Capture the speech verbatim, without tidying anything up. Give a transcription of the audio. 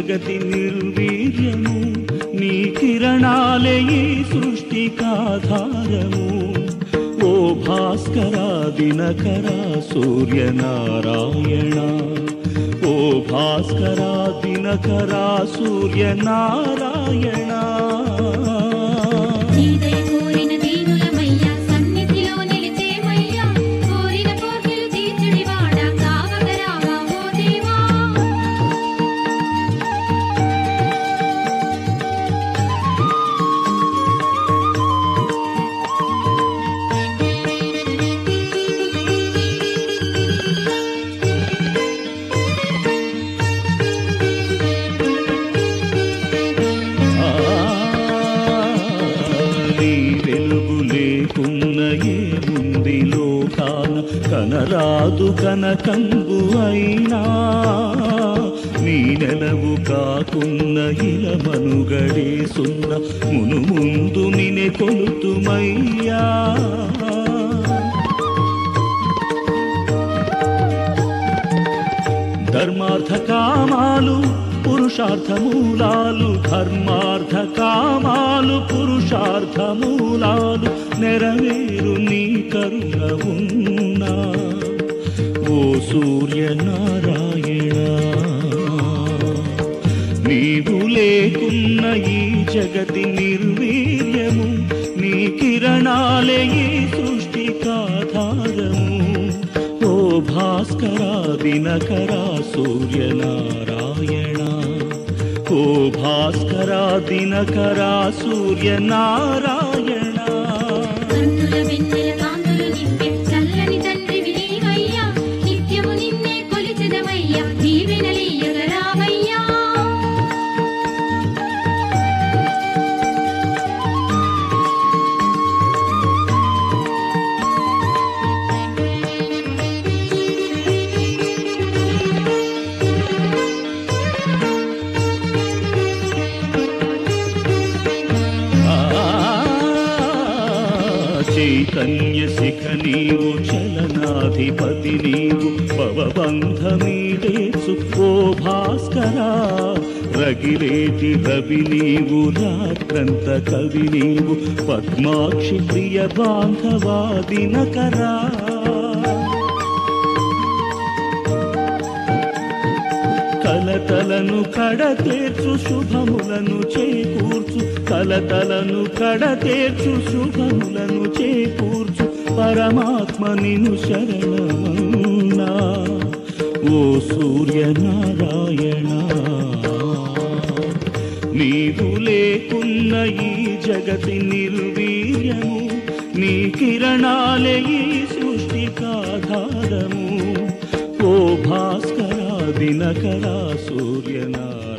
జగతి నిర్వీర్యము నీ కిరణాలే ఈ సృష్టికాధారము ఓ భాస్కరా దినకరా సూర్యనారాయణ ఓ భాస్కరా దినకరా సూర్యనారాయణ కనరాదు కనకంబు అయినా నీ నెలవు కాకున్న ఇల మనుగడే సున్న మును ముందు నినే కొలుతుమయ్యా ధర్మార్థ కామాలు పురుషార్థ మూలాలు ధర్మార్థ కామాలు పురుషార్థ మూలాలు నెరవేరు నీ కరుణ ఉన్నా ఓ సూర్యనారాయణ నీవు లేకున్న ఈ జగతి నిర్వీర్యము నీ కిరణాలే ఈ సృష్టికాధారము ఓ భాస్కరా దినకరా సూర్యనారాయణ ఓ భాస్కరా దినకరా సూర్యనారాయణ చైతన్య శిఖ నీవు చలనాధిపతి నీవు భవబంధమీడేసు ఓ భాస్కరా రగిలేటి రవి నీవు రాత్రంత కవి నీవు పద్మాక్షి ప్రియ బాంధవా దినకరా కలతలను కడతేర్చు శుభములను చేకూర్చు కలతలను కడతేర్చు శుభములను చేకూర్చు పరమాత్మ నిను శరణమన్నా ఓ సూర్యనారాయణ నీవు లేకున్న ఈ జగతి నిర్వీర్యము నీ కిరణాలే ఈ సృష్టికాధారము ఓ భాస్కరా దినకరా సూర్యనారాయణ